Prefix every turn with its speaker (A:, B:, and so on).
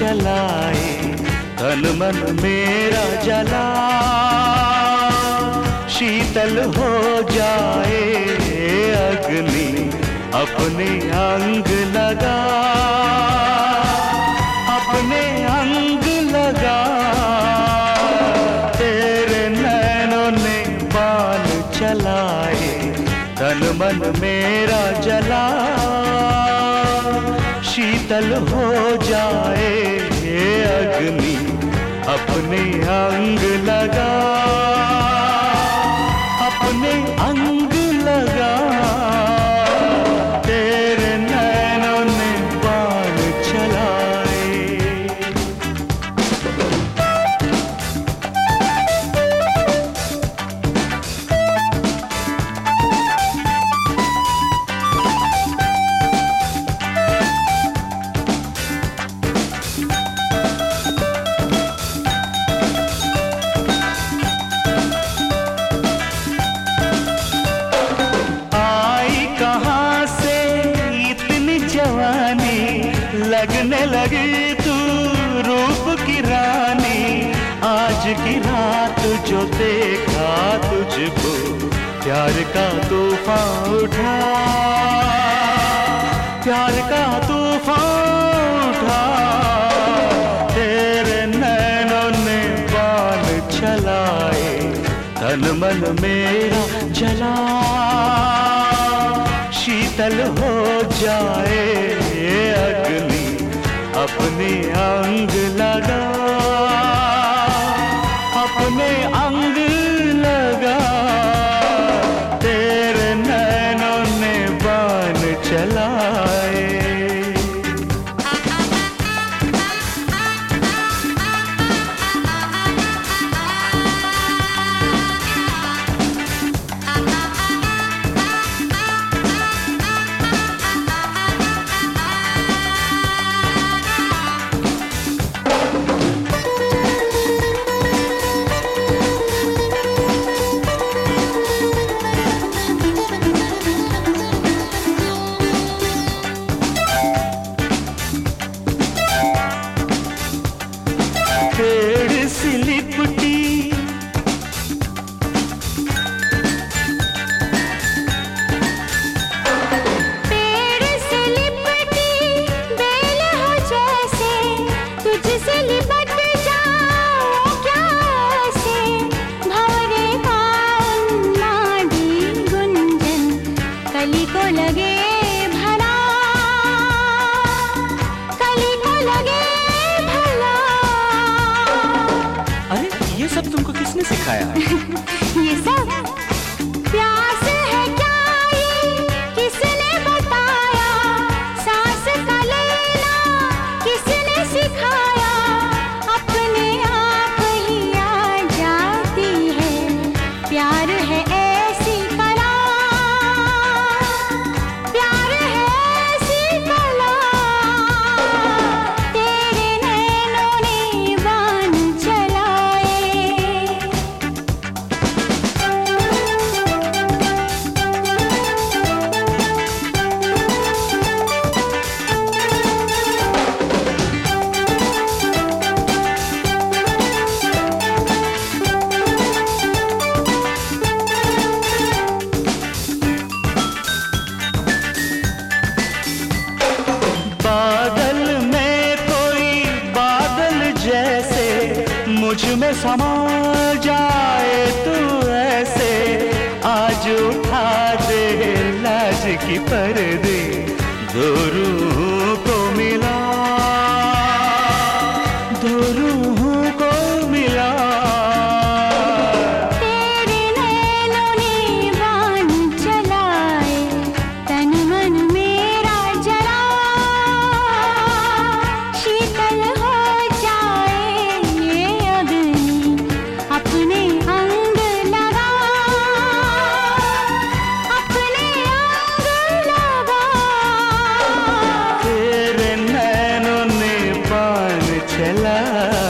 A: चलाए, तन मन मेरा जला शीतल हो जाए अग्नि अपने अंग लगा, अपने अंग लगा। तेरे नैनों ने बाण चलाए, तन मन मेरा जला शीतल हो जाए अग्नि अपने अंग लगा, अपने अंग लगा। तेरे नैनों ने बाण चलाए। लगने लगी तू रूप की रानी, आज की रात जो देखा तुझको प्यार का तूफान उठा, प्यार का तूफान उठा। तेरे नैनों ने बाण चलाए, तन मन मेरा जला शीतल हो जाए अग्नि अपने अंग लगा, अपने अंग लगा। तेरे नैनों ने बाण चलाए। पेड़ से लिपटी बेल हो जैसे, तुझसे लिपट जाऊं क्या ऐसे। भंवरे का नादी गुंजन कली को लगे भला, कली को लगे भला।
B: अरे ये सब तुमको किसने सिखाया?
A: ये सब प्यास है क्या, ये किसने बताया। सांस का लेना किसने सिखाया, अपने आप ही आ जाती है। प्यार है ऐसी कला, प्यार है ऐसी कला। तेरे नैनों ने बाण चलाए। बादल में कोई बादल जैसे, मुझ में समा जाए तू ऐसे। आज उठा दे लाज की पर्दे, दो रूहों को मिला, दो रूहों को मिला। तेरे नैनों ने बाण चलाए, तन मन मेरा जला शीतल हो जाए अग्नि अपने अंग लगा, अपने अंग लगा। तेरे नैनों ने बाण चला।